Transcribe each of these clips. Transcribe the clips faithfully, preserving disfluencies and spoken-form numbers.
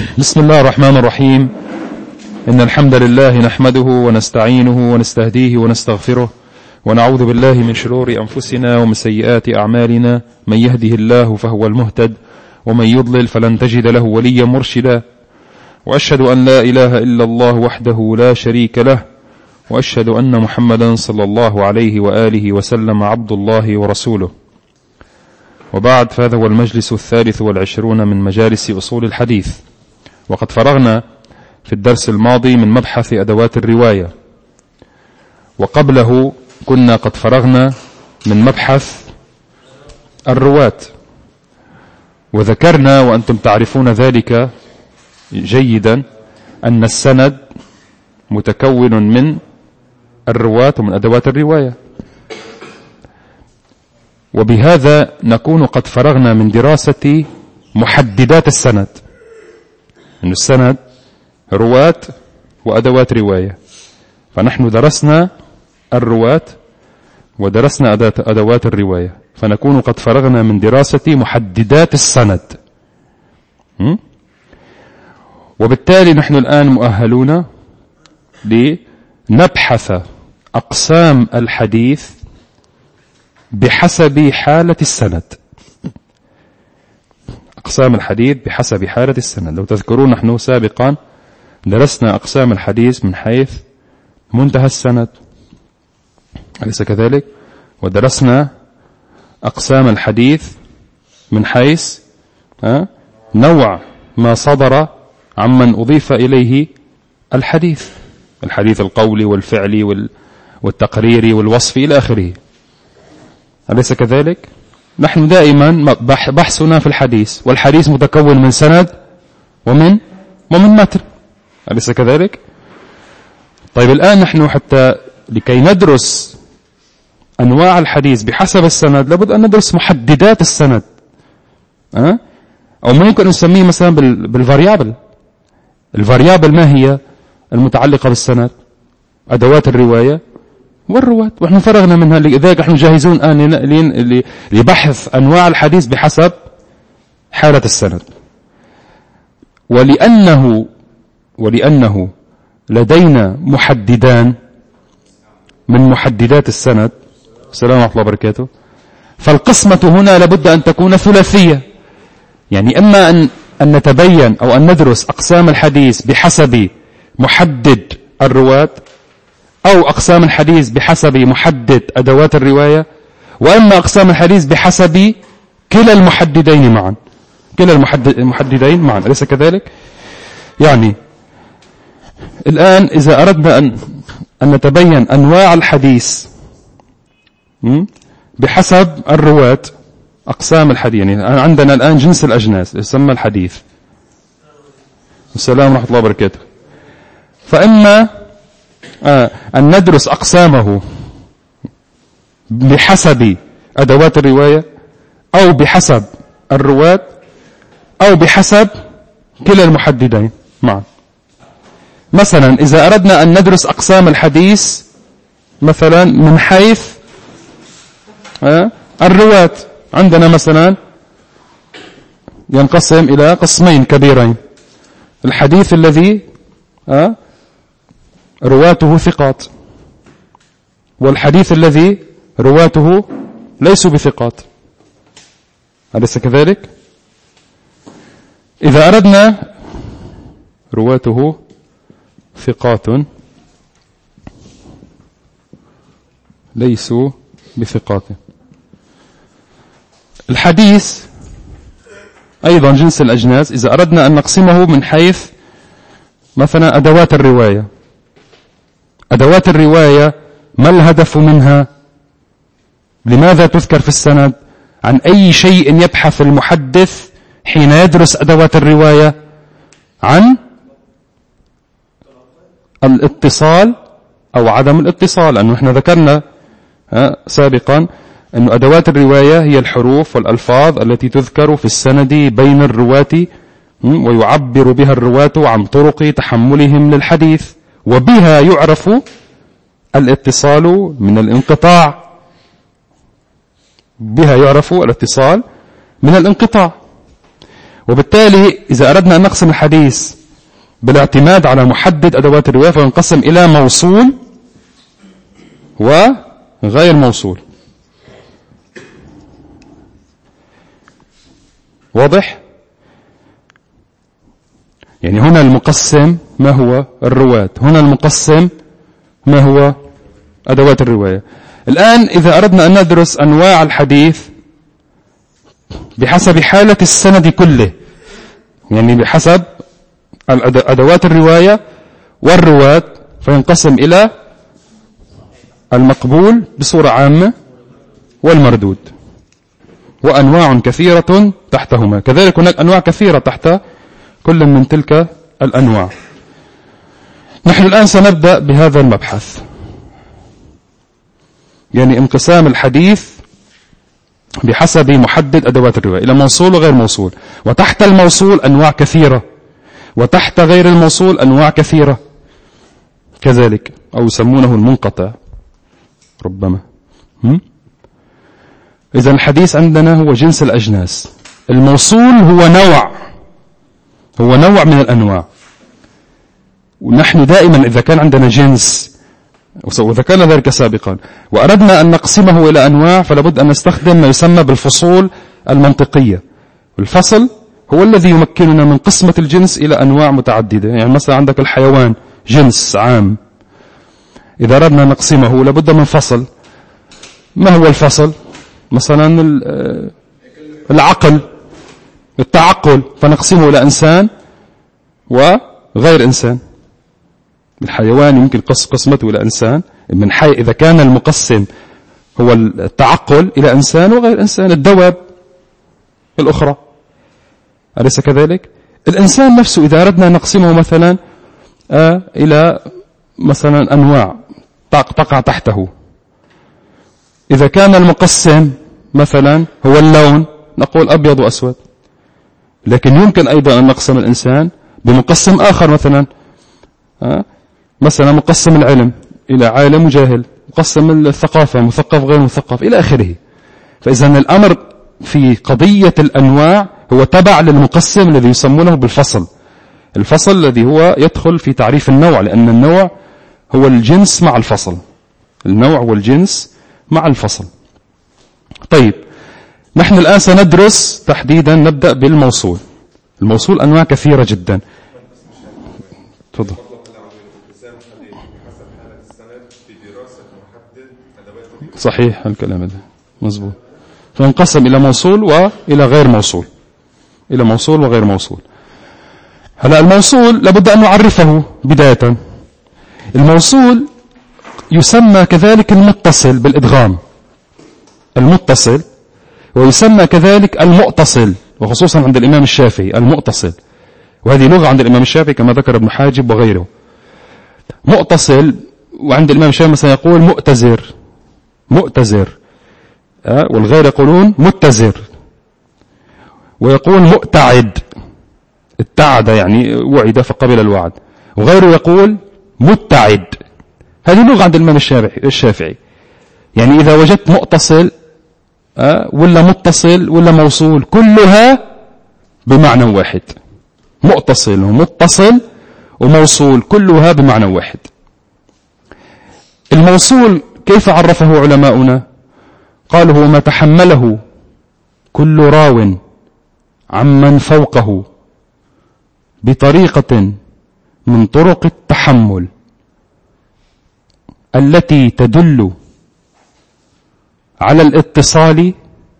بسم الله الرحمن الرحيم. إن الحمد لله نحمده ونستعينه ونستهديه ونستغفره ونعوذ بالله من شرور أنفسنا ومن سيئات أعمالنا. من يهده الله فهو المهتد ومن يضلل فلن تجد له وليا مرشدا. وأشهد أن لا إله إلا الله وحده لا شريك له، وأشهد أن محمدا صلى الله عليه وآله وسلم عبد الله ورسوله. وبعد، فهذا هو المجلس الثالث والعشرون من مجالس أصول الحديث، وقد فرغنا في الدرس الماضي من مبحث أدوات الرواية، وقبله كنا قد فرغنا من مبحث الرواة، وذكرنا وأنتم تعرفون ذلك جيدا أن السند متكون من الرواة ومن أدوات الرواية. وبهذا نكون قد فرغنا من دراسة محددات السند، أن السند رواة وأدوات رواية، فنحن درسنا الرواة ودرسنا أدوات الرواية، فنكون قد فرغنا من دراسة محددات السند. وبالتالي نحن الآن مؤهلون لنبحث أقسام الحديث بحسب حالة السند. أقسام الحديث بحسب حالة السند. لو تذكرون نحن سابقا درسنا أقسام الحديث من حيث منتهى السند، أليس كذلك؟ ودرسنا أقسام الحديث من حيث نوع ما صدر عمن أضيف إليه الحديث، الحديث القولي والفعلي والتقريري والوصفي إلى آخره، أليس كذلك؟ نحن دائما بحثنا في الحديث، والحديث متكون من سند ومن ومن متن، أليس كذلك؟ طيب الآن نحن حتى لكي ندرس أنواع الحديث بحسب السند لابد أن ندرس محددات السند، أه؟ أو ممكن نسميه مثلا بالفاريابل. الفاريابل ما هي؟ المتعلقة بالسند، أدوات الرواية والرواة، ونحن فرغنا منها. لذلك نحن جاهزون الآن لبحث أنواع الحديث بحسب حالة السند. ولأنه ولأنه لدينا محددان من محددات السند، السلام عليكم ورحمة الله وبركاته، فالقسمة هنا لابد أن تكون ثلاثية، يعني إما أن أن نتبين أو أن ندرس أقسام الحديث بحسب محدد الرواة، أو أقسام الحديث بحسب محدد أدوات الرواية، وإما أقسام الحديث بحسب كلا المحددين معا، كلا المحددين معا، أليس كذلك؟ يعني الآن إذا أردنا أن, أن نتبين أنواع الحديث بحسب الرواة، أقسام الحديث، يعني عندنا الآن جنس الأجناس يسمى الحديث، السلام ورحمة الله وبركاته، فإما آه أن ندرس أقسامه بحسب أدوات الرواية، أو بحسب الرواة، أو بحسب كلا المحددين معا. مثلا إذا أردنا أن ندرس أقسام الحديث مثلا من حيث آه الرواة، عندنا مثلا ينقسم إلى قسمين كبيرين: الحديث الذي آه رواته ثقات، والحديث الذي رواته ليسوا بثقات، أليس كذلك؟ إذا أردنا رواته ثقات ليسوا بثقات، الحديث أيضا جنس الأجناس، إذا أردنا أن نقسمه من حيث مثلا أدوات الرواية، أدوات الرواية ما الهدف منها؟ لماذا تذكر في السند؟ عن أي شيء يبحث المحدث حين يدرس أدوات الرواية؟ عن الاتصال أو عدم الاتصال، لأنه احنا ذكرنا سابقا أن أدوات الرواية هي الحروف والألفاظ التي تذكر في السند بين الرواة، ويعبر بها الرواة عن طرق تحملهم للحديث، وبها يعرف الاتصال من الانقطاع، بها يعرف الاتصال من الانقطاع. وبالتالي إذا أردنا أن نقسم الحديث بالاعتماد على محدد أدوات الرواية فينقسم إلى موصول وغير موصول. واضح؟ يعني هنا المقسم ما هو الرواة، هنا المقسم ما هو أدوات الرواية. الآن إذا أردنا أن ندرس أنواع الحديث بحسب حالة السند كله، يعني بحسب أدوات الرواية والرواة، فينقسم إلى المقبول بصورة عامة والمردود، وأنواع كثيرة تحتهما. كذلك هناك أنواع كثيرة تحت كل من تلك الأنواع. نحن الآن سنبدأ بهذا المبحث، يعني انقسام الحديث بحسب محدد أدوات الرواية إلى موصول وغير موصول، وتحت الموصول أنواع كثيرة، وتحت غير الموصول أنواع كثيرة كذلك، أو يسمونه المنقطع ربما. إذن الحديث عندنا هو جنس الأجناس، الموصول هو نوع، هو نوع من الأنواع. ونحن دائما إذا كان عندنا جنس، وذكرنا ذلك سابقا، وأردنا أن نقسمه إلى أنواع، فلابد أن نستخدم ما يسمى بالفصول المنطقية. الفصل هو الذي يمكننا من قسمة الجنس إلى أنواع متعددة. يعني مثلا عندك الحيوان جنس عام، إذا أردنا نقسمه لابد من فصل. ما هو الفصل؟ مثلا العقل، التعقل، فنقسمه إلى إنسان وغير إنسان. الحيوان يمكن قسمته إلى إنسان من حي إذا كان المقسم هو التعقل إلى إنسان وغير إنسان. الدواب الأخرى أليس كذلك؟ الإنسان نفسه إذا أردنا نقسمه مثلا آه إلى مثلا أنواع تقع تحته، إذا كان المقسم مثلا هو اللون نقول أبيض وأسود، لكن يمكن أيضا أن نقسم الإنسان بمقسم آخر، مثلا آه مثلا مقسم العلم إلى عالم وجاهل، مقسم الثقافة مثقف غير مثقف إلى آخره. فإذا الأمر في قضية الأنواع هو تبع للمقسم الذي يسمونه بالفصل، الفصل الذي هو يدخل في تعريف النوع، لأن النوع هو الجنس مع الفصل، النوع هو الجنس مع الفصل. طيب نحن الآن سندرس تحديدا، نبدأ بالموصول. الموصول أنواع كثيرة جدا. تفضل. صحيح الكلام هذا مظبوط. فانقسم إلى موصول وإلى غير موصول، إلى موصول وغير موصول. هلا الموصول لابد أن نعرفه بداية. الموصول يسمى كذلك المتصل بالإدغام، المتصل، ويسمى كذلك المؤتصل، وخصوصا عند الإمام الشافعي المؤتصل، وهذه لغة عند الإمام الشافعي كما ذكر ابن حاجب وغيره. مؤتصل، وعند الإمام الشافعي مثلا يقول مؤتزر، مؤتزر، أه؟ والغير يقولون متزر، ويقول مؤتعد، اتعد يعني وعد فقبل الوعد، وغيره يقول متعد. هذه لغة عند الإمام الشافعي. يعني إذا وجدت مؤتصل أه؟ ولا متصل ولا موصول كلها بمعنى واحد، مؤتصل ومتصل وموصول كلها بمعنى واحد. الموصول كيف عرفه علماؤنا؟ قالوا هو ما تحمله كل راو عمن فوقه بطريقة من طرق التحمل التي تدل على الاتصال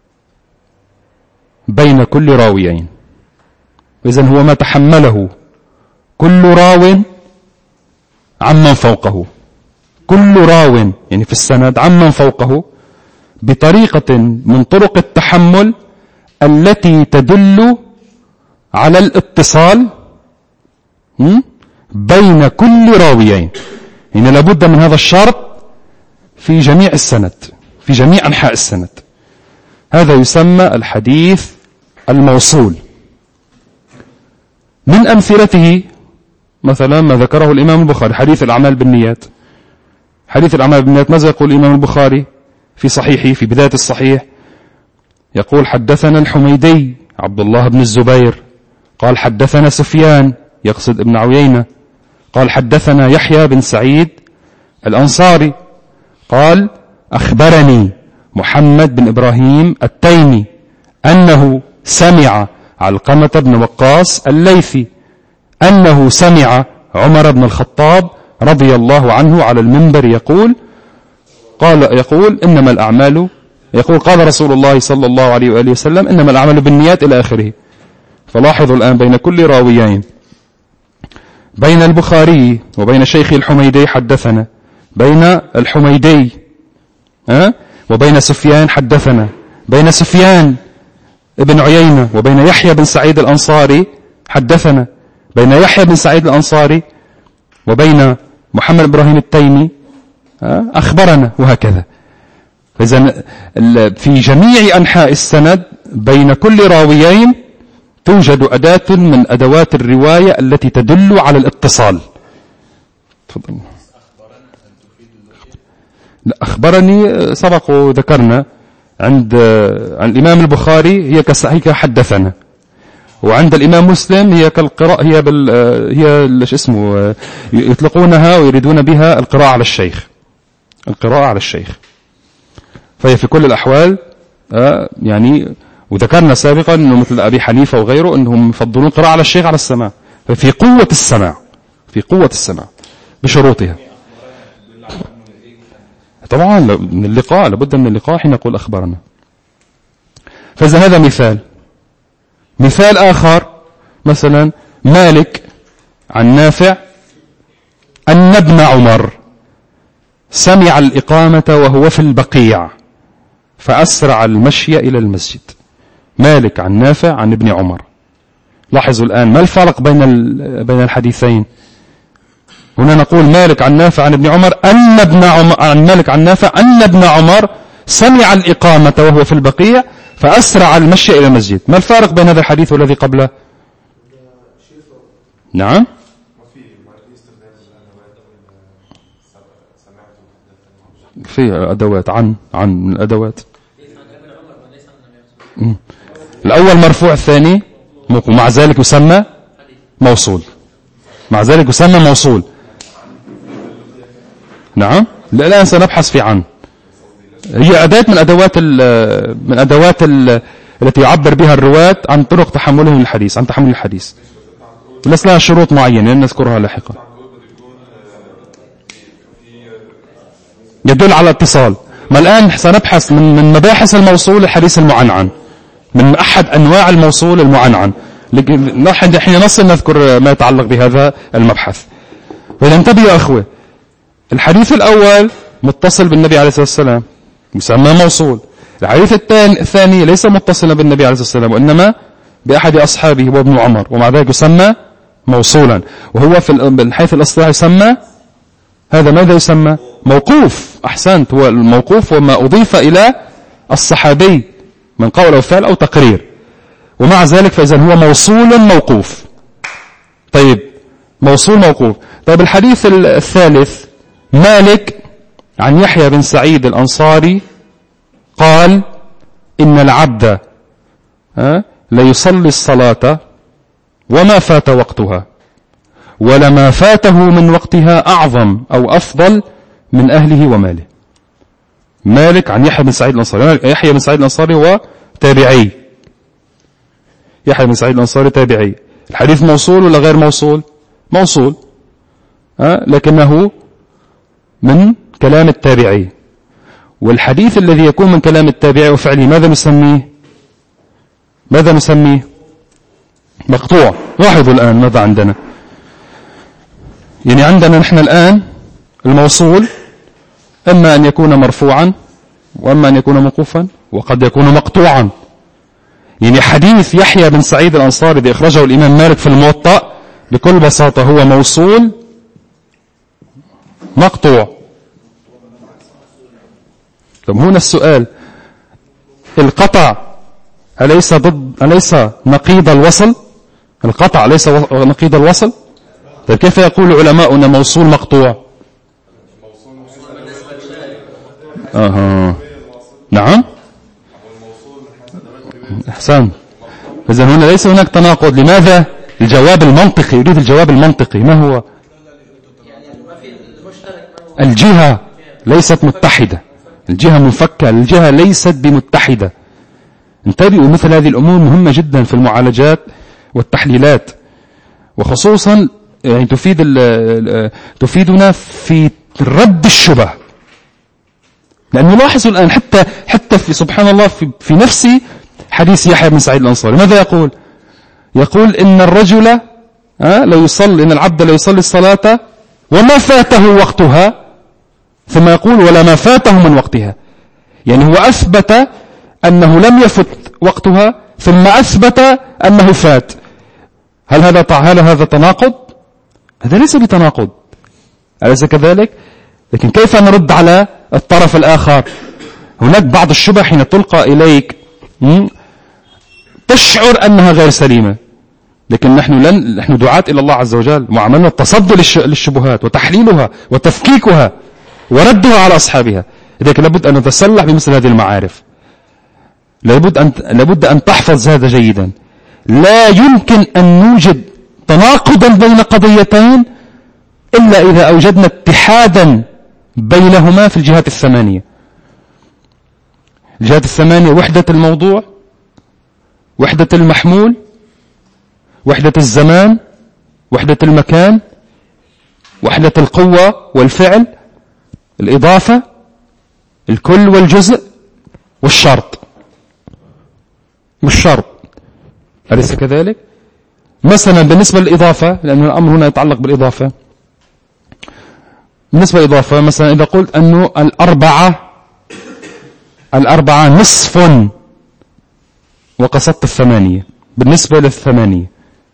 بين كل راويين. إذن هو ما تحمله كل راو عمن فوقه، كل راو يعني في السند عمن فوقه بطريقة من طرق التحمل التي تدل على الاتصال بين كل راويين. يعني لابد من هذا الشرط في جميع السند، في جميع أنحاء السند. هذا يسمى الحديث الموصول. من أمثلته مثلا ما ذكره الإمام البخاري، حديث الأعمال بالنيات. حديث الأعمال بالنيات ماذا يقول الإمام البخاري في صحيحه في بداية الصحيح؟ يقول حدثنا الحميدي عبد الله بن الزبير قال حدثنا سفيان يقصد ابن عيينة. قال حدثنا يحيى بن سعيد الأنصاري قال أخبرني محمد بن إبراهيم التيمي أنه سمع علقمة بن وقاص الليثي أنه سمع عمر بن الخطاب رضي الله عنه على المنبر يقول قال يقول إنما الأعمال يقول قال رسول الله صلى الله عليه وآله وسلم إنما الأعمال بالنيات إلى آخره. فلاحظوا الآن بين كل راويين، بين البخاري وبين شيخ الحميدي حدثنا، بين الحميدي أه؟ وبين سفيان حدثنا، بين سفيان ابن عيينة وبين يحيى بن سعيد الأنصاري حدثنا، بين يحيى بن سعيد الأنصاري وبين محمد إبراهيم التيمي أه؟ أخبرنا، وهكذا. إذن في جميع أنحاء السند بين كل راويين توجد أداة من أدوات الرواية التي تدل على الاتصال. تفضل. لا أخبرني سبق وذكرنا عند عند الإمام البخاري هي كهي حدثنا، وعند الإمام مسلم هي كالقراءة هي بال هي ايش اسمه يطلقونها ويريدون بها القراءة على الشيخ، القراءة على الشيخ. فهي في كل الأحوال يعني، وذكرنا سابقا أنه مثل أبي حنيفة وغيره أنهم يفضلون القراءة على الشيخ على السماع، ففي قوة السماع، في قوة السماع بشروطها. طبعا من اللقاء، لابد من اللقاء حين نقول أخبرنا. فإذا هذا مثال. مثال آخر مثلا مالك عن نافع أن ابن عمر سمع الإقامة وهو في البقيع فأسرع المشي إلى المسجد. مالك عن نافع عن ابن عمر. لاحظوا الآن ما الفرق بين بين الحديثين. هنا نقول مالك عن نافع عن ابن عمر أن ابن عمر عن مالك عن نافع أن ابن عمر سمع الإقامة وهو في البقيع فأسرع المشي إلى المسجد. ما الفارق بين هذا الحديث والذي قبله؟ نعم في أدوات عن عن من الأدوات. الأول مرفوع، الثاني موقوف، مع ذلك يسمى موصول، مع ذلك يسمى موصول. نعم لا الآن سنبحث في عن. هي أداة من أدوات ال من أدوات ال التي يعبر بها الرواة عن طرق تحملهم الحديث، عن تحمل الحديث. ليس لها شروط معينة نذكرها لاحقا. يدل على اتصال. ما الآن سنبحث من من مباحث الموصول الحديث المعنعن، من أحد أنواع الموصول المعنعن. لكن حين نصل نذكر ما يتعلق بهذا المبحث. فلننتبه يا أخوة، الحديث الأول متصل بالنبي عليه الصلاة والسلام يسمى موصول. الحديث الثاني ليس متصلا بالنبي عليه الصلاة والسلام وإنما بأحد أصحابه هو ابن عمر، ومع ذلك يسمى موصولا. وهو في الحيث الأصطلاح يسمى هذا ماذا يسمى؟ موقوف. أحسنت، هو الموقوف وما أضيف إلى الصحابي من قول أو فعل أو تقرير، ومع ذلك فإذا هو موصول موقوف. طيب موصول موقوف. طيب الحديث الثالث مالك عن يحيى بن سعيد الأنصاري قال إن العبد ليصلي الصلاة وما فات وقتها ولما فاته من وقتها أعظم أو أفضل من أهله وماله. مالك عن يحيى بن سعيد الأنصاري. يحيى بن سعيد الأنصاري هو تابعي، يحيى بن سعيد الأنصاري تابعي. الحديث موصول ولا غير موصول؟ موصول، أه؟ لكنه من كلام التابعي. والحديث الذي يكون من كلام التابعي وفعله ماذا نسميه؟ ماذا نسميه؟ مقطوع. لاحظوا الآن ماذا عندنا. يعني عندنا نحن الآن الموصول إما أن يكون مرفوعا وإما أن يكون موقوفا وقد يكون مقطوعا. يعني حديث يحيى بن سعيد الأنصاري الذي أخرجه الإمام مالك في الموطأ بكل بساطة هو موصول مقطوع. طب هنا السؤال، القطع أليس ضد أليس نقيض الوصل؟ القطع ليس نقيض الوصل؟ طيب كيف يقول علماؤنا موصول مقطوع؟ آه. نعم أحسن. إذن هنا ليس هناك تناقض. لماذا؟ الجواب المنطقي، يريد الجواب المنطقي. ما هو؟ الجهة ليست متحدة، الجهة منفكة، الجهة ليست بمتحدة. انتبهوا، مثل هذه الأمور مهمة جدا في المعالجات والتحليلات، وخصوصا يعني تفيد تفيدنا في رد الشبه. لأنه لاحظوا الآن حتى حتى في سبحان الله في, في نفس حديث يحيى بن سعيد الأنصاري ماذا يقول؟ يقول إن الرجل لا يصلي، إن العبد لا يصلي الصلاة وما فاته وقتها، ثم يقول ولا ما فاته من وقتها. يعني هو أثبت أنه لم يفت وقتها ثم أثبت أنه فات. هل هذا هل هذا تناقض؟ هذا ليس بتناقض، أليس كذلك؟ لكن كيف نرد على الطرف الآخر؟ هناك بعض الشبه حين تلقى إليك تشعر أنها غير سليمة، لكن نحن لن نحن دعاة إلى الله عز وجل، وعملنا التصدي للشبهات وتحليلها وتفكيكها وردها على أصحابها. لذلك لابد أن نتسلح بمثل هذه المعارف، لابد أن لابد أن تحفظ هذا جيدا. لا يمكن أن نوجد تناقضا بين قضيتين إلا إذا أوجدنا اتحادا بينهما في الجهات الثمانية. الجهات الثمانية: وحدة الموضوع، وحدة المحمول، وحدة الزمان، وحدة المكان، وحدة القوة والفعل، الإضافة، الكل والجزء، والشرط. والشرط أليس كذلك؟ مثلا بالنسبة للإضافة، لأن الأمر هنا يتعلق بالإضافة، بالنسبة للإضافة مثلا إذا قلت أنه الأربعة الأربعة نصف وقصدت الثمانية بالنسبة للثمانية،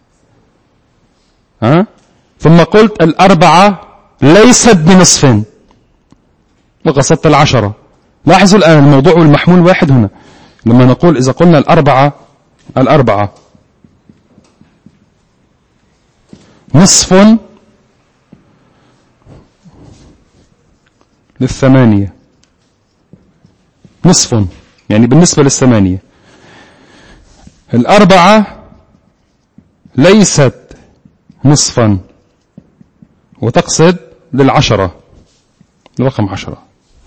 ها؟ ثم قلت الأربعة ليست بنصف وقصدت العشرة. لاحظوا الآن الموضوع والمحمول واحد هنا. لما نقول إذا قلنا الأربعة الأربعة نصف للثمانية، نصف يعني بالنسبة للثمانية. الأربعة ليست نصفا وتقصد للعشرة، الرقم عشرة.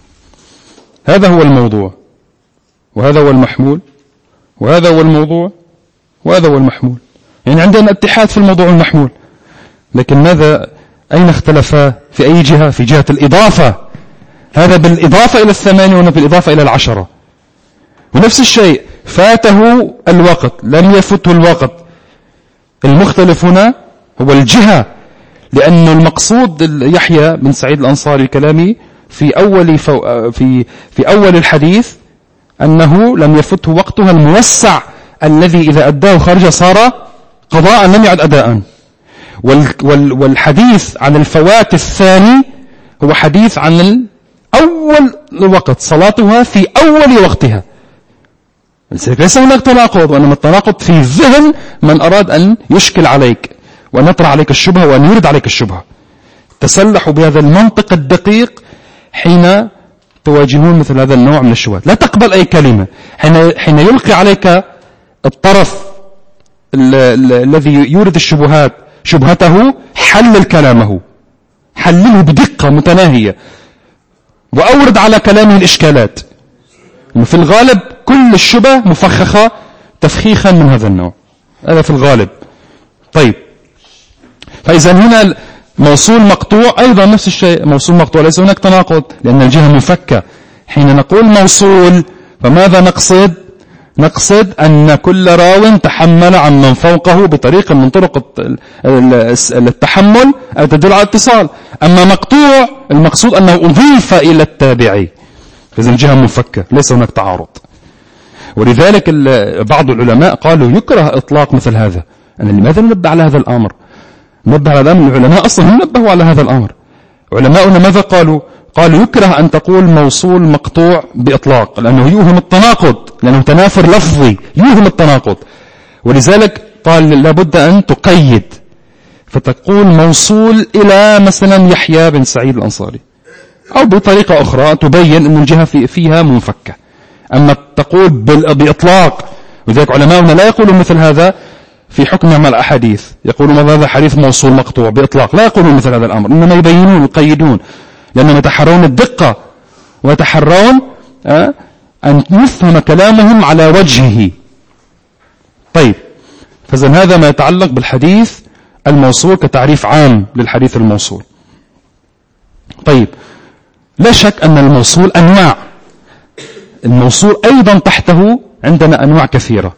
هذا هو الموضوع، وهذا هو المحمول، وهذا هو الموضوع، وهذا هو المحمول. يعني عندنا اتحاد في الموضوع والمحمول، لكن ماذا أين اختلفا؟ في أي جهة؟ في جهة الإضافة. هذا بالإضافة إلى الثمانية وهنا بالإضافة إلى العشرة. ونفس الشيء فاته الوقت لم يفته الوقت. المختلف هنا هو الجهة، لأن المقصود يحيى بن سعيد الأنصاري الكلامي في أول في في أول الحديث أنه لم يفته وقتها الموسع الذي إذا أداه خرج صار قضاء لم يعد أداء. والحديث عن الفوات الثاني هو حديث عن أول وقت صلاتها في أول وقتها. ليس هناك تناقض، وإنما التناقض في ذهن من أراد أن يشكل عليك وأن يطرح عليك الشبهة وأن يرد عليك الشبهة. تسلحوا بهذا المنطق الدقيق حين تواجهون مثل هذا النوع من الشبهات. لا تقبل أي كلمة حين حين يلقي عليك الطرف الذي يورد الشبهات شبهته، حلل كلامه، حلله بدقة متناهية، وأورد على كلامه الإشكالات. في الغالب كل الشبه مفخخة تفخيخا من هذا النوع، هذا في الغالب. طيب، فإذا هنا موصول مقطوع أيضا نفس الشيء، موصول مقطوع ليس هناك تناقض لأن الجهة مفكة. حين نقول موصول فماذا نقصد؟ نقصد أن كل راو تحمل عن من فوقه بطريقة من طرق التحمل تدل على اتصال. أما مقطوع المقصود أنه أضيف إلى التابعي، فإذا الجهة مفكة ليس هناك تعارض. ولذلك بعض العلماء قالوا يكره إطلاق مثل هذا. أنا لماذا ننبه على هذا الأمر؟ ننبه على هذا الأمر، العلماء أصلا نبهوا على هذا الأمر. علماؤنا ماذا قالوا؟ قالوا يكره أن تقول موصول مقطوع بإطلاق، لأنه يوهم التناقض، لأنه تنافر لفظي يوهم التناقض. ولذلك قال لابد أن تقيد، فتقول موصول إلى مثلا يحيى بن سعيد الأنصاري، أو بطريقة أخرى تبين أن الجهة فيها منفكة. أما تقول بإطلاق ولذلك علماؤنا لا يقولون مثل هذا في حكمهم على الأحاديث، يقولون هذا حديث موصول مقطوع بإطلاق، لا يقولون مثل هذا الأمر، إنما يبينون ويقيدون، لأنهم يتحرون الدقة ويتحرون أن يفهم كلامهم على وجهه. طيب، فإذن هذا ما يتعلق بالحديث الموصول كتعريف عام للحديث الموصول. طيب، لا شك أن الموصول أنواع، الموصول أيضا تحته عندنا أنواع كثيرة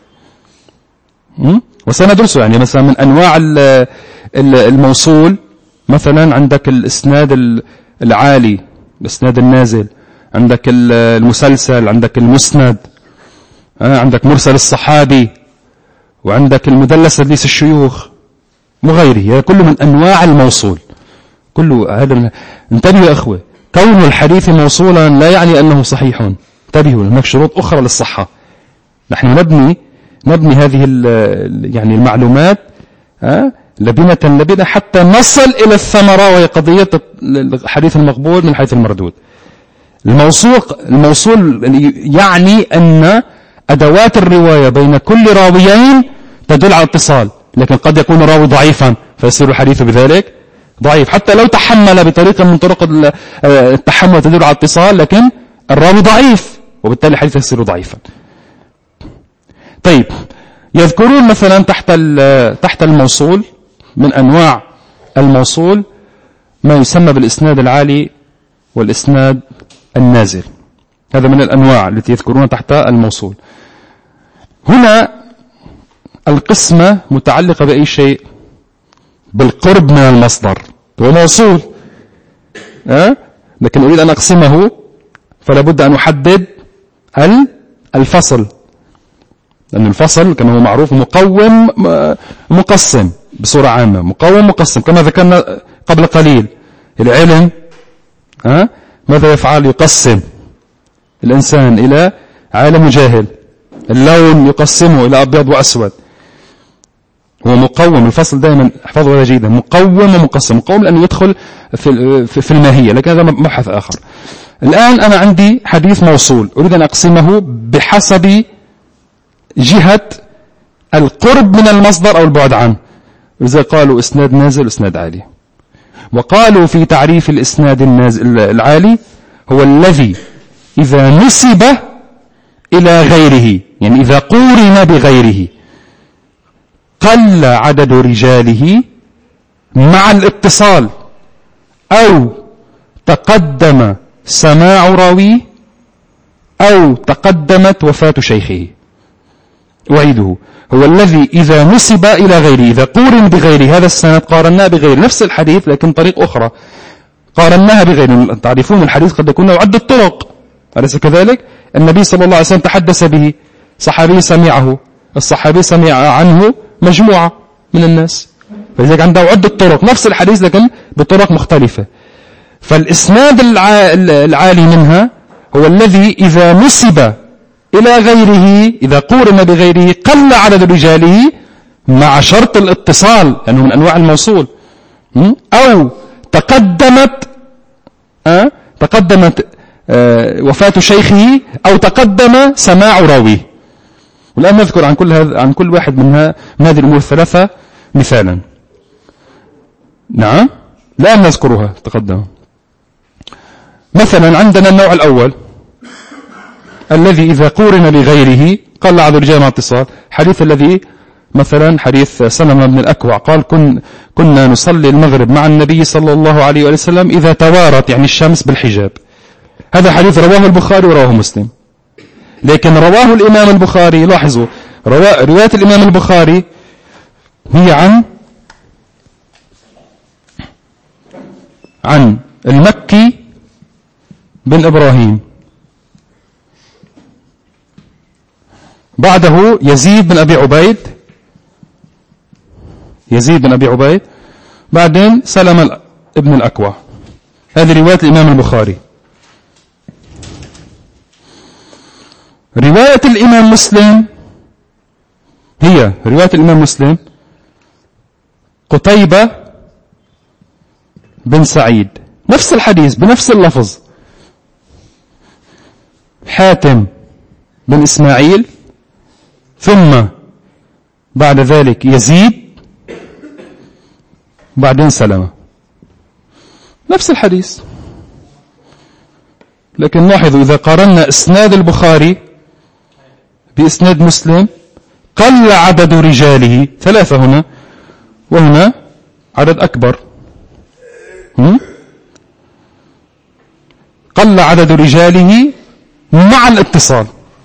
وسندرسه. يعني مثلا من أنواع الموصول مثلا عندك الإسناد العالي، الإسناد النازل، عندك المسلسل، عندك المسند، عندك مرسل الصحابي، وعندك المدلس تدليس الشيوخ وغيره. هذا كله من أنواع الموصول. كله هذا. انتبهوا يا أخوة، كون الحديث موصولا لا يعني أنه صحيح. انتبهوا، هناك شروط أخرى للصحة. نحن نبني نبني هذه يعني المعلومات لبنة لبنة حتى نصل إلى الثمرة، وهي قضية الحديث المقبول من حيث المردود. الموصول الموصول يعني أن أدوات الرواية بين كل راويين تدل على اتصال، لكن قد يكون الراوي ضعيفا فيصير الحديث بذلك ضعيف، حتى لو تحمل بطريقة من طرق التحمل تدل على اتصال، لكن الراوي ضعيف وبالتالي الحديث يصير ضعيفا. طيب، يذكرون مثلا تحت تحت الموصول من أنواع الموصول ما يسمى بالإسناد العالي والإسناد النازل. هذا من الأنواع التي يذكرون تحت الموصول. هنا القسمة متعلقة بأي شيء؟ بالقرب من المصدر، هو موصول أه؟ لكن أريد أن أقسمه فلا بد أن أحدد الفصل، لأن الفصل كما هو معروف مقوم مقسم بصورة عامة، مقوم مقسم كما ذكرنا قبل قليل. العلم أه؟ ماذا يفعل؟ يقسم الإنسان إلى عالم وجاهل. اللون يقسمه إلى أبيض وأسود. هو مقوم، الفصل دائما احفظه هذا جيدا، مقوم ومقسم. مقوم لأنه يدخل في في الماهية، لكن هذا مبحث آخر. الآن أنا عندي حديث موصول أريد أن أقسمه بحسب جهة القرب من المصدر أو البعد عنه. إذا قالوا إسناد نازل وإسناد عالي، وقالوا في تعريف الإسناد النازل العالي هو الذي إذا نسب إلى غيره، يعني إذا قورن بغيره، قل عدد رجاله مع الاتصال، أو تقدم سماع راويه، أو تقدمت وفاة شيخه. أعيده، هو الذي إذا نسب إلى غيره، إذا قورن بغيره، هذا السند قارناه بغيره، نفس الحديث لكن طريق أخرى قارناها بغيره. تعرفون الحديث قد يكون له عدة طرق، أليس كذلك؟ النبي صلى الله عليه وسلم تحدث به، صحابي سمعه، الصحابي سمع عنه مجموعة من الناس، فلذلك عنده عدة طرق، نفس الحديث لكن بطرق مختلفة. فالإسناد العالي منها هو الذي إذا نسب إلى غيره، إذا قورن بغيره، قل عدد رجاله مع شرط الاتصال، لأنه من أنواع الموصول، أو تقدمت أه؟ تقدمت أه وفاة شيخه، أو تقدم سماع راويه. والآن نذكر عن كل هذا عن كل واحد منها من هذه الأمور الثلاثة مثالا. نعم، لا نذكرها تقدم. مثلا عندنا النوع الأول الذي إذا قورن بغيره قال عدد رجال مع اتصال. حديث الذي مثلا حديث سلمة بن الأكوع قال كن كنا نصلي المغرب مع النبي صلى الله عليه وسلم إذا توارت، يعني الشمس، بالحجاب. هذا حديث رواه البخاري ورواه مسلم، لكن رواه الإمام البخاري، لاحظوا رواية الإمام البخاري هي عن عن المكي بن إبراهيم، بعده يزيد بن أبي عبيد يزيد بن أبي عبيد بعدين سلمة ابن الأكوع. هذه رواية الإمام البخاري. رواية الإمام مسلم هي رواية الإمام مسلم قتيبة بن سعيد، نفس الحديث بنفس اللفظ. حاتم بن إسماعيل ثم بعد ذلك يزيد بعدين سلمة، نفس الحديث. لكن لاحظوا إذا قارنا إسناد البخاري بإسناد مسلم قل عدد رجاله، ثلاثة هنا وهنا عدد أكبر. قل عدد رجاله مع الاتصال،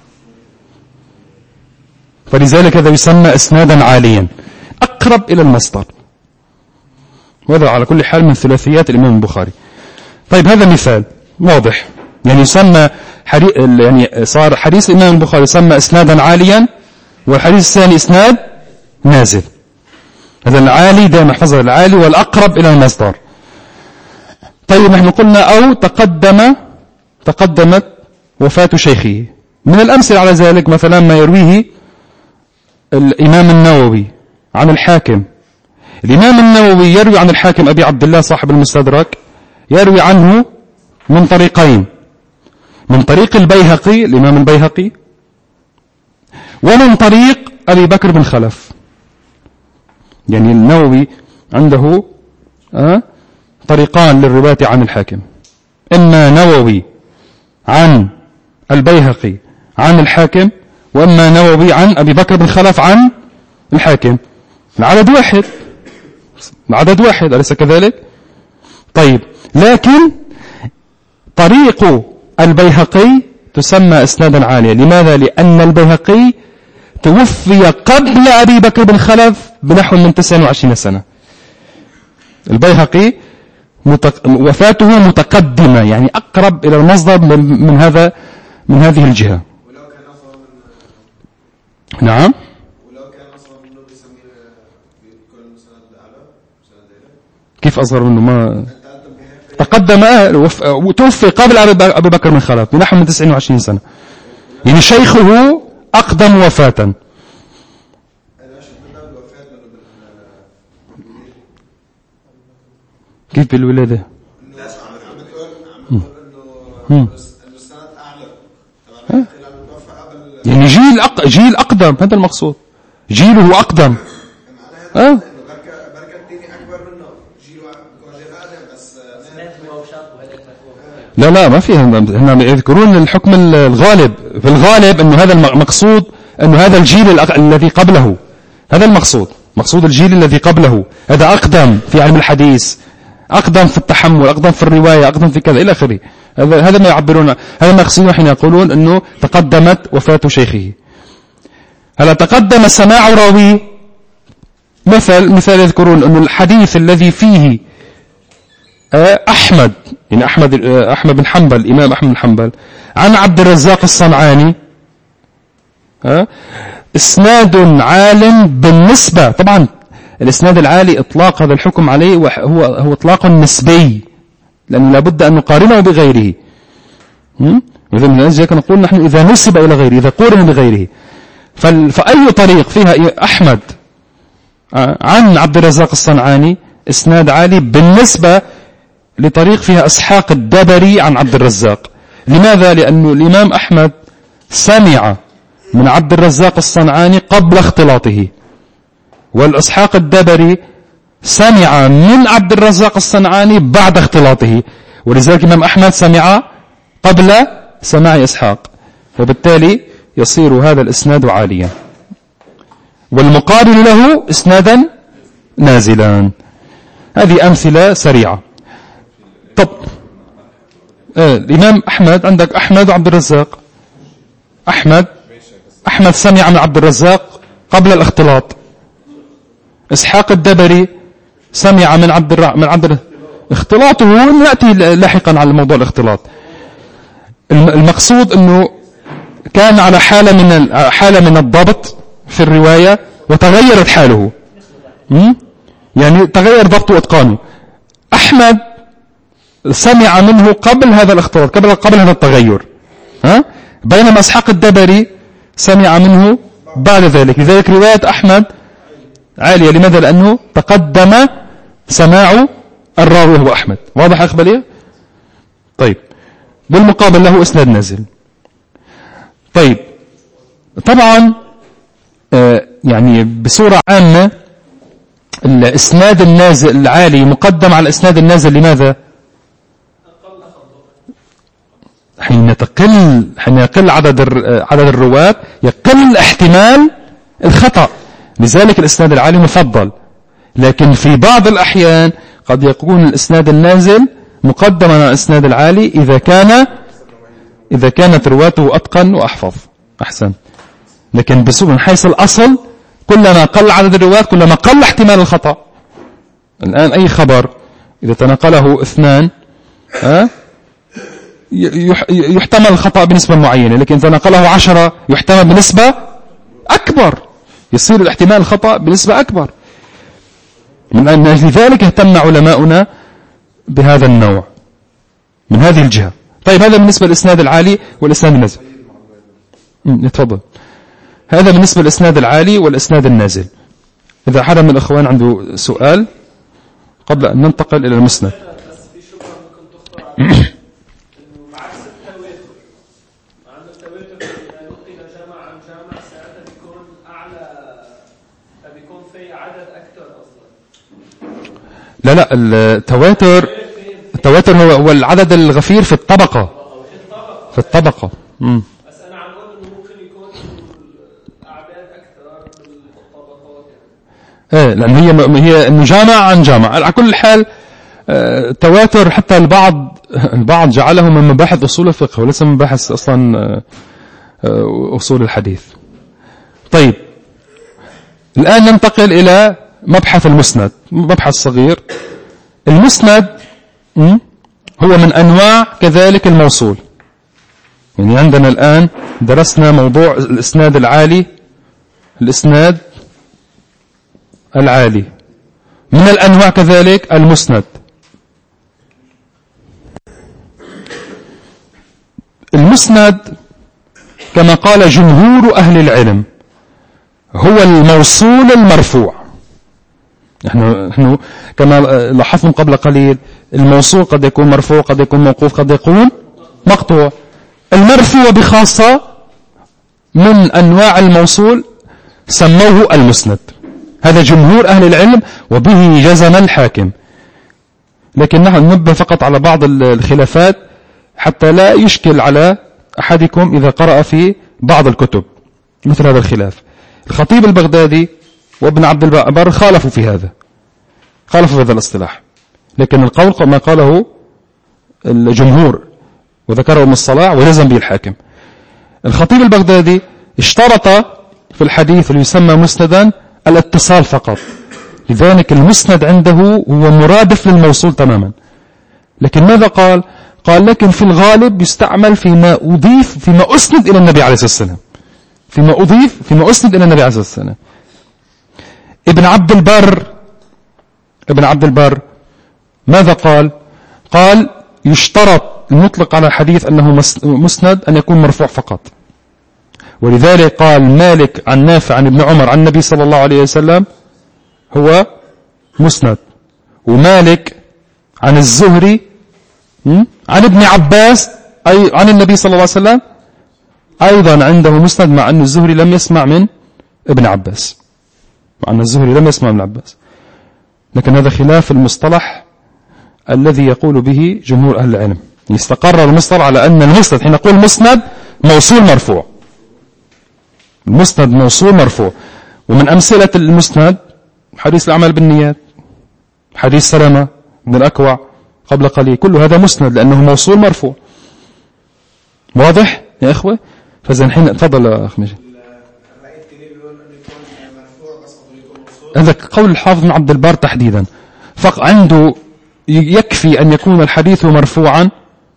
فلذلك هذا يسمى إسنادا عاليا أقرب إلى المصدر، وهذا على كل حال من ثلاثيات الإمام البخاري. طيب هذا مثال واضح، يعني يسمى حري... يعني صار حديث الإمام البخاري يسمى إسنادا عاليا، والحديث الثاني إسناد نازل. هذا العالي دائما احفظها، العالي والأقرب إلى المصدر. طيب نحن قلنا أو تقدم تقدمت وفاة شيخه. من الأمثلة على ذلك مثلا ما يرويه الإمام النووي عن الحاكم. الإمام النووي يروي عن الحاكم أبي عبد الله صاحب المستدرك، يروي عنه من طريقين، من طريق البيهقي الإمام البيهقي، ومن طريق أبي بكر بن خلف. يعني النووي عنده أه طريقان للرواية عن الحاكم، إما نووي عن البيهقي عن الحاكم، وإما نووي عن أبي بكر بن خلف عن الحاكم. العدد واحد، العدد واحد، أليس كذلك؟ طيب لكن طريق البيهقي تسمى إسنادا عاليا. لماذا؟ لأن البيهقي توفي قبل أبي بكر بن خلف بنحو من تسعة وعشرين سنة. البيهقي متق... وفاته متقدمة، يعني أقرب إلى المصدر من, من هذا من هذه الجهة. ولو كان أصلا من... نعم. ولو كان أصلا منه بيسميه بيكون مسند أعلى مسند إليه. كيف أصغر منه؟ ما تقدم وف... وتوفي قبل أبي بكر بن خلف بنحو من تسعة وعشرين سنة، يعني شيخه أقدم وفاة. كيف بالولادة؟ يعني جيل أق... جيل أقدم، هذا المقصود، جيله أقدم. أه؟ لا لا ما فيه، هم يذكرون الحكم الغالب، في الغالب أنه هذا المقصود، أنه هذا الجيل الأق... الذي قبله، هذا المقصود، مقصود الجيل الذي قبله، هذا أقدم في علم الحديث، أقدم في التحمل، أقدم في الرواية، أقدم في كذا إلى آخره. هذا هذا ما يعبرون، هذا ما يقصدون حين يقولون أنه تقدمت وفاة شيخه. هل تقدم سماع راوي؟ مثل مثال يذكرون أنه الحديث الذي فيه أحمد، يعني أحمد أحمد بن حنبل، الإمام أحمد بن حنبل عن عبد الرزاق الصنعاني، إسناد عال بالنسبة، طبعا الإسناد العالي إطلاق هذا الحكم عليه هو هو إطلاق نسبي، لأنه لابد أن نقارنه بغيره. وإذا من ذلك نقول نحن إذا نسب إلى غيره، إذا قارن بغيره، فأي طريق فيها أحمد عن عبد الرزاق الصنعاني إسناد عالي بالنسبة لطريق فيها إسحاق الدبري عن عبد الرزاق. لماذا؟ لأنه الإمام أحمد سمع من عبد الرزاق الصنعاني قبل اختلاطه، والإسحاق الدبري سمع من عبد الرزاق الصنعاني بعد اختلاطه، ولذلك الإمام أحمد سمع قبل سماع إسحاق، وبالتالي يصير هذا الإسناد عاليا، والمقابل له إسنادا نازلا. هذه أمثلة سريعة. طب آه الإمام أحمد، عندك أحمد وعبد الرزاق. أحمد أحمد سمع من عبد الرزاق قبل الاختلاط. إسحاق الدبري سمع من عبد الر... من عبد اختلاطه، نأتي لاحقا على موضوع الاختلاط. المقصود أنه كان على حالة من حالة من الضبط في الرواية وتغيرت حاله، يعني تغير ضبطه وإتقانه. أحمد سمع منه قبل هذا الاختلاط، قبل قبل هذا التغير، ها؟ بينما إسحاق الدبري سمع منه بعد ذلك. لذلك رواية أحمد عالية. لماذا؟ لأنه تقدم سماع الراوي هو أحمد. واضح أخبالية؟ طيب بالمقابل له إسناد نازل. طيب طبعا آه يعني بصورة عامة الإسناد النازل العالي مقدم على الإسناد النازل. لماذا؟ حين تقل حين يقل عدد عدد الرواة يقل احتمال الخطأ، لذلك الإسناد العالي مفضل. لكن في بعض الأحيان قد يكون الإسناد النازل مقدم على الإسناد العالي إذا كان إذا كانت رواته أتقن وأحفظ أحسن. لكن بصورة من حيث الأصل كلما قل عدد الرواة كلما قل احتمال الخطأ. الآن أي خبر إذا تناقله اثنان أه؟ يحتمل الخطأ بنسبة معينة، لكن إذا نقله عشرة يحتمل بنسبة أكبر، يصير الاحتمال الخطأ بنسبة أكبر. من أجل ذلك اهتم علماؤنا بهذا النوع من هذه الجهة. طيب هذا بالنسبة للإسناد العالي والإسناد النازل. نتفضل. هذا بالنسبة للإسناد العالي والإسناد النازل. إذا حدا من الأخوان عنده سؤال قبل أن ننتقل إلى المسند. لا لا التواتر التواتر هو هو العدد الغفير في الطبقة في الطبقة. امم بس انا عم اقول انه ممكن يكون الاعداد اكثر في الطبقات ايه، لان هي هي انه جامع عن جامع. على كل حال التواتر حتى البعض البعض جعله من مباحث اصول الفقه وليس من مباحث اصلا اصول الحديث. طيب الان ننتقل الى مبحث المسند، مبحث صغير. المسند هو من أنواع كذلك الموصول. يعني عندنا الآن درسنا موضوع الإسناد العالي، الإسناد العالي من الأنواع كذلك المسند. المسند كما قال جمهور أهل العلم هو الموصول المرفوع. نحن نحن كما لاحظتم قبل قليل الموصول قد يكون مرفوع، قد يكون موقوف، قد يكون مقطوع. المرفوع بخاصة من أنواع الموصول سموه المسند. هذا جمهور أهل العلم وبه جزم الحاكم. لكن نحن ننبه فقط على بعض الخلافات حتى لا يشكل على أحدكم إذا قرأ في بعض الكتب مثل هذا الخلاف. الخطيب البغدادي وابن عبد البر خالفوا في هذا، خالفوا في هذا الاصطلاح. لكن القول ما قاله الجمهور وذكره ابن الصلاح ولزم به الحاكم. الخطيب البغدادي اشترط في الحديث اللي يسمى مسندا الاتصال فقط، لذلك المسند عنده هو مرادف للموصول تماما. لكن ماذا قال؟ قال لكن في الغالب يستعمل فيما أضيف فيما أسند إلى النبي عليه الصلاة والسلام، فيما أضيف فيما أسند إلى النبي عليه الصلاة والسلام. ابن عبد البر ابن عبد البر ماذا قال؟ قال يشترط المطلق على الحديث أنه مسند أن يكون مرفوع فقط. ولذلك قال مالك عن نافع عن ابن عمر عن النبي صلى الله عليه وسلم هو مسند، ومالك عن الزهري عن ابن عباس أي عن النبي صلى الله عليه وسلم أيضا عنده مسند، مع أن الزهري لم يسمع من ابن عباس، مع أن الزهري لم يسمع من عباس. لكن هذا خلاف المصطلح الذي يقول به جمهور أهل العلم. يستقر المصطلح على أن المسند حين نقول مسند موصول مرفوع، المسند موصول مرفوع. ومن أمثلة المسند حديث الأعمال بالنيات، حديث سلمة بن الأكوع قبل قليل، كل هذا مسند لأنه موصول مرفوع. واضح يا إخوة؟ فإذا حين تفضل يا أخ مجد. هذا قول الحافظ بن عبد البر تحديدا، فعنده يكفي أن يكون الحديث مرفوعا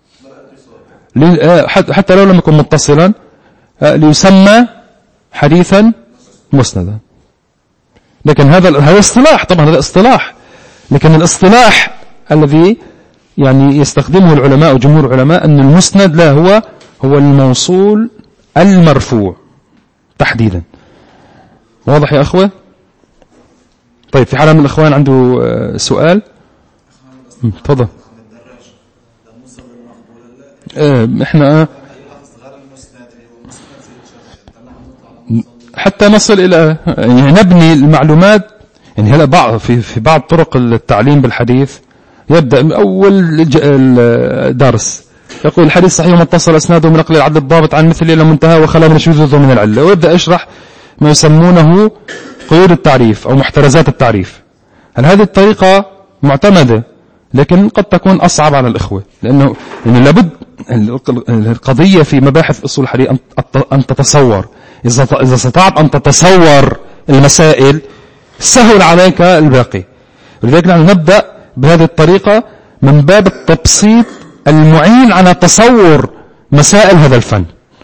حتى لو لم يكن متصلا ليسمى حديثا مسندا. لكن هذا هذا اصطلاح، طبعا هذا اصطلاح، لكن الاصطلاح الذي يعني يستخدمه العلماء وجمهور العلماء أن المسند لا هو هو الموصول المرفوع تحديدا. واضح يا أخوة؟ طيب في حال من الأخوان عنده سؤال تفضل. ايه احنا حتى نصل إلى يعني نبني المعلومات. يعني هلا بعض في في بعض طرق التعليم بالحديث يبدأ من أول الدرس يقول الحديث صحيح متصل أسناده من نقل العدل الضابط عن مثله إلى منتهى وخلا من شذوذه من العلة، ويبدأ يشرح ما يسمونه قيود التعريف أو محترزات التعريف. هل هذه الطريقة معتمدة؟ لكن قد تكون أصعب على الإخوة، لأنه يعني لابد القضية في مباحث أصول الحديث أن تتصور. إذا استطعت أن تتصور المسائل سهل عليك الباقي. ولذلك نحن نبدأ بهذه الطريقة من باب التبسيط المعين على تصور مسائل هذا الفن.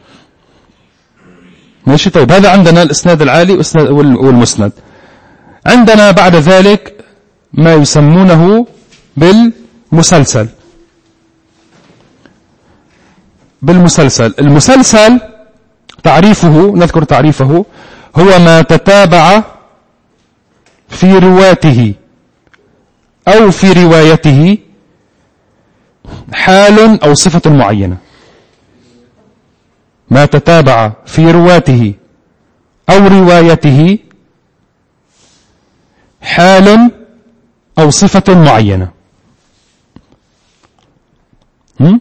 ماشي؟ طيب هذا عندنا الإسناد العالي والمسند. عندنا بعد ذلك ما يسمونه بالمسلسل. بالمسلسل المسلسل تعريفه، نذكر تعريفه، هو ما تتابع في رواته أو في روايته حال أو صفة معينة. ما تتابع في رواته أو روايته حال أو صفة معينة. هم؟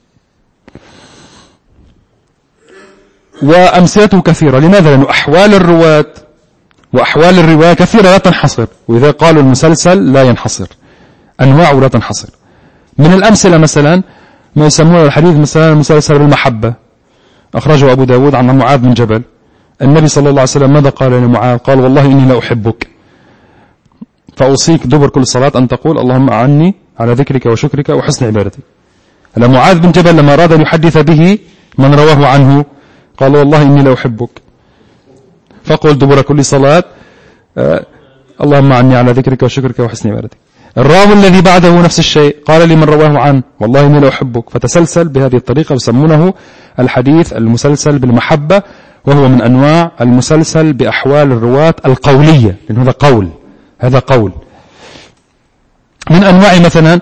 وأمثلته كثيرة. لماذا؟ لأن أحوال الرواة وأحوال الرواية كثيرة لا تنحصر، وإذا قالوا المسلسل لا ينحصر، أنواعه لا تنحصر. من الأمثلة مثلا ما يسمونه الحديث مثلا المسلسل بالمحبة، أخرجه أبو داود عن معاذ بن جبل. النبي صلى الله عليه وسلم ماذا قال لمعاذ؟ قال والله إني لا أحبك فأوصيك دبر كل صلاة أن تقول اللهم أعني على ذكرك وشكرك وحسن عبادتك. هلا معاذ بن جبل لما أراد أن يحدث به من رواه عنه قال والله إني لا أحبك فقل دبر كل صلاة آه اللهم أعني على ذكرك وشكرك وحسن عبادتك. الراوي الذي بعده نفس الشيء قال لمن رواه عنه والله إني لا أحبك، فتسلسل بهذه الطريقة، يسمونه الحديث المسلسل بالمحبة، وهو من أنواع المسلسل بأحوال الرواة القولية، لأن هذا قول، هذا قول. من أنواع مثلا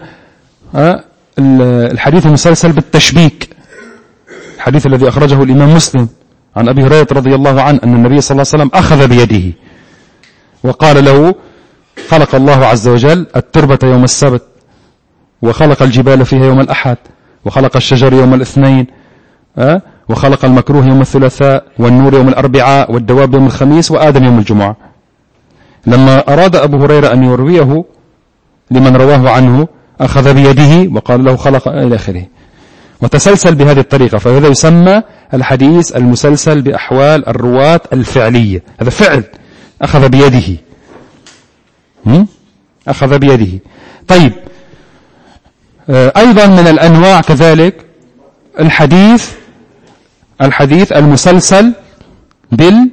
الحديث المسلسل بالتشبيك، الحديث الذي أخرجه الإمام مسلم عن أبي هريرة رضي الله عنه أن النبي صلى الله عليه وسلم أخذ بيده وقال له خلق الله عز وجل التربة يوم السبت، وخلق الجبال فيها يوم الأحد، وخلق الشجر يوم الاثنين، أه؟ وخلق المكروه يوم الثلاثاء، والنور يوم الأربعاء، والدواب يوم الخميس، وآدم يوم الجمعة. لما أراد أبو هريرة أن يرويه لمن رواه عنه أخذ بيده وقال له خلق إلى آخره، وتسلسل بهذه الطريقة. فهذا يسمى الحديث المسلسل بأحوال الرواة الفعلية، هذا فعل أخذ بيده، أخذ بيده. طيب أيضا من الأنواع كذلك الحديث الحديث المسلسل بال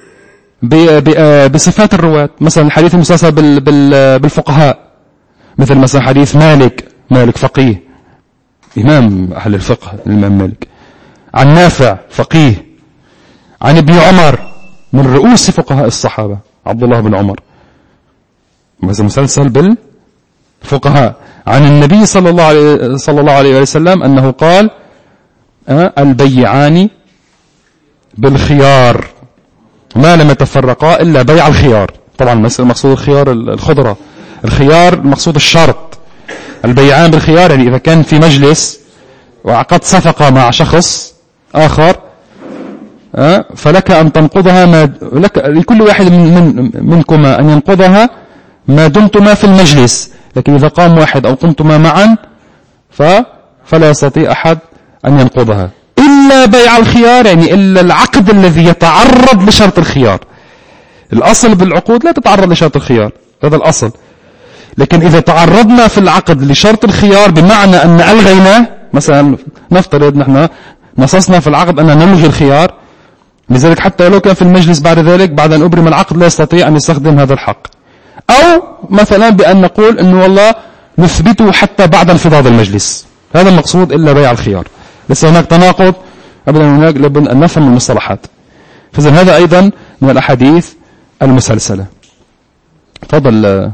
بصفات الرواة. مثلا الحديث المسلسل بال بال بالفقهاء، مثل مثلا حديث مالك، مالك فقيه إمام أهل الفقه الإمام مالك، عن نافع فقيه، عن ابن عمر من رؤوس فقهاء الصحابة عبد الله بن عمر، مثل مسلسل بالفقهاء، عن النبي صلى الله عليه صلى الله عليه وسلم أنه قال البيعان بالخيار ما لم يتفرقا إلا بيع الخيار. طبعا المقصود الخيار الخضرة، الخيار المقصود الشرط. البيعان بالخيار يعني إذا كان في مجلس وعقد صفقة مع شخص آخر فلك أن تنقضها ما لك لكل واحد من من منكما أن ينقضها ما دمتما في المجلس، لكن إذا قام واحد أو قمتما معا فلا يستطيع أحد أن ينقضها إلا بيع الخيار، يعني إلا العقد الذي يتعرض لشرط الخيار. الأصل بالعقود لا تتعرض لشرط الخيار، هذا الأصل. لكن إذا تعرضنا في العقد لشرط الخيار بمعنى أن ألغيناه، مثلا نفترض نحن نصصنا في العقد أن نلغي الخيار، لذلك حتى لو كان في المجلس بعد ذلك بعد أن أبرم العقد لا يستطيع أن يستخدم هذا الحق. أو مثلا بأن نقول أنه والله نثبته حتى بعد انفضاض المجلس، هذا المقصود إلا بيع الخيار. ليس هناك تناقض أبدا، هناك لابد أن نفهم المصطلحات. فإذن هذا أيضا من الأحاديث المسلسلة. تفضل.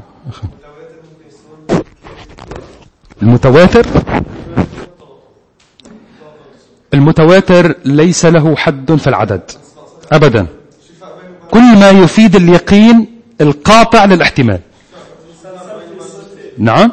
المتواتر المتواتر ليس له حد في العدد أبدا. كل ما يفيد اليقين القاطع للاحتمال. نعم.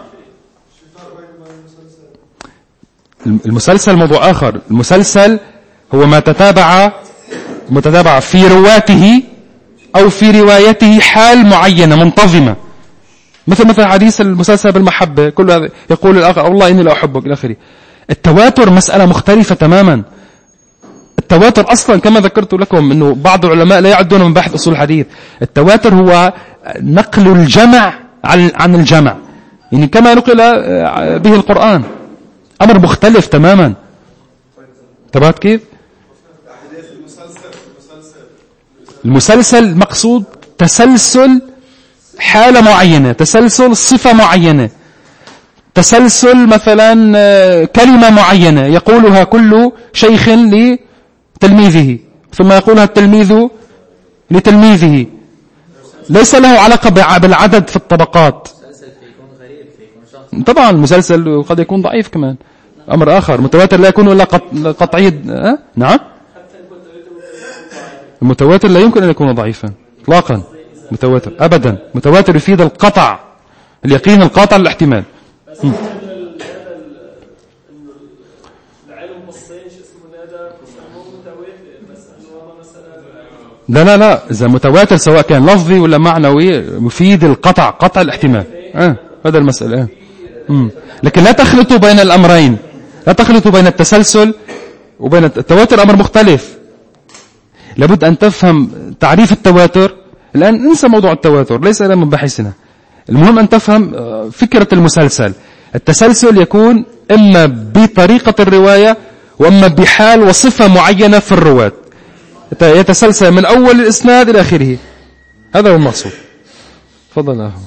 المسلسل موضوع آخر. المسلسل هو ما تتابع متتابع في رواته أو في روايته حال معينة منتظمة، مثل مثل حديث المسلسل بالمحبة، كل هذا يقول الآخر والله إني لا أحبك إلى آخره. التواتر مسألة مختلفة تماما. التواتر أصلا كما ذكرت لكم أنه بعض العلماء لا يعدون من باحث أصول الحديث. التواتر هو نقل الجمع عن الجمع، يعني كما نقل به القرآن، أمر مختلف تماما. تبعت كيف؟ المسلسل مقصود تسلسل حالة معينة، تسلسل صفة معينة، تسلسل مثلا كلمة معينة يقولها كل شيخ لتلميذه ثم يقولها التلميذ لتلميذه، ليس له علاقة بالعدد في الطبقات. طبعا المسلسل قد يكون ضعيف كمان، أمر آخر. متواتر لا يكون إلا قطعي. أه؟ نعم. المتواتر لا يمكن أن يكون ضعيفا إطلاقا. متواتر أبدا. متواتر يفيد القطع، اليقين القاطع للاحتمال. لا لا لا إذا متواتر سواء كان لفظي ولا معنوي مفيد القطع، قطع الاحتمال. آه. هذا المسألة. آه. لكن لا تخلطوا بين الأمرين، لا تخلطوا بين التسلسل وبين التواتر. أمر مختلف. لابد أن تفهم تعريف التواتر. الآن انسى موضوع التواتر، ليس إلى مباحثنا. المهم أن تفهم فكرة المسلسل. التسلسل يكون إما بطريقة الرواية وإما بحال وصفة معينة في الرواة، يتسلسل من أول الإسناد إلى آخره. هذا هو المقصود. تفضل. أهو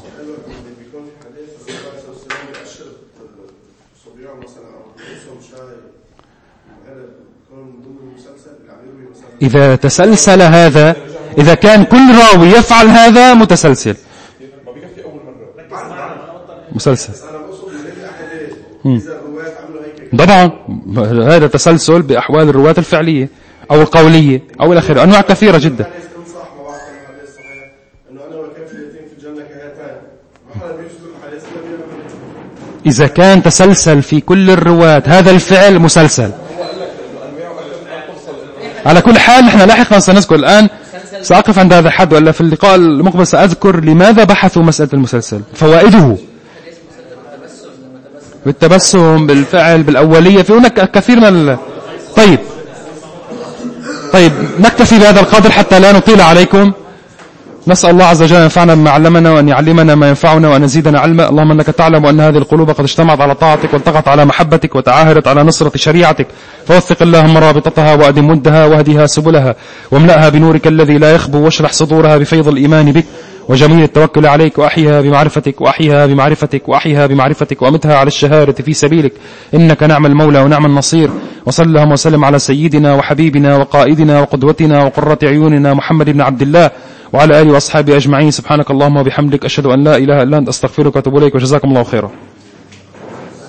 إذا تسلسل هذا، إذا كان كل راوي يفعل هذا متسلسل مسلسل. طبعا هذا تسلسل بأحوال الرواة الفعلية أو القولية أو إلى آخره، أنواع كثيرة جدا. إذا كان تسلسل في كل الرواة هذا الفعل مسلسل. على كل حال نحن لاحقا سنذكر. الآن سأقف عند هذا الحد، ولا في اللقاء المقبل سأذكر لماذا بحثوا مسألة المسلسل، فوائده بالتبسم، بالفعل، بالأولية، في هناك كثير من ال... طيب طيب نكتفي بهذا القدر حتى لا نطيل عليكم. نسأل الله عز وجل أن ينفعنا بما علمنا وأن يعلمنا ما ينفعنا وأن يزيدنا علما. اللهم أنك تعلم أن هذه القلوب قد اجتمعت على طاعتك والتقت على محبتك وتعاهدت على نصرة شريعتك، فوثق اللهم رابطتها وأدم ودها واهدها سبلها واملأها بنورك الذي لا يخبو، واشرح صدورها بفيض الإيمان بك وجميل التوكل عليك، وأحيها بمعرفتك وأحيها بمعرفتك وأحيها بمعرفتك وأمتها على الشهادة في سبيلك، إنك نعم المولى ونعم النصير. وصلى اللهم وسلم على سيدنا وحبيبنا وقائدنا وقدوتنا وقرة عيوننا محمد بن عبد الله وعلى آله وأصحابه أجمعين. سبحانك اللهم وبحمدك، أشهد أن لا إله إلا أنت، أستغفرك وأتوب إليك، وجزاكم الله خيرا.